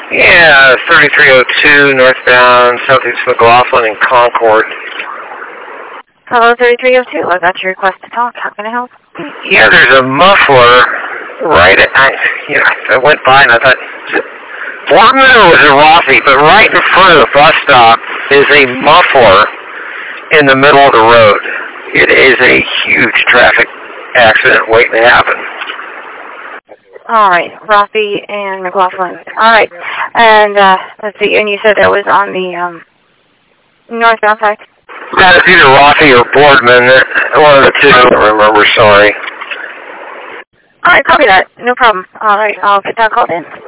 Yeah, 3302 northbound, southeast McLaughlin and Concord. Hello, 3302. I got your request to talk. How can I help? Yeah, there's a muffler right at, I went by and I thought, Boardman or was it Rossi? But right in front of the bus stop is a muffler in the middle of the road. It is a huge traffic accident waiting to happen. All right, Rossi and McLaughlin. All right, and let's see, and you said that was on the northbound side? That is either Rossi or Boardman, one of the two. I don't remember, sorry. All right, copy that. No problem. All right, I'll get that called in.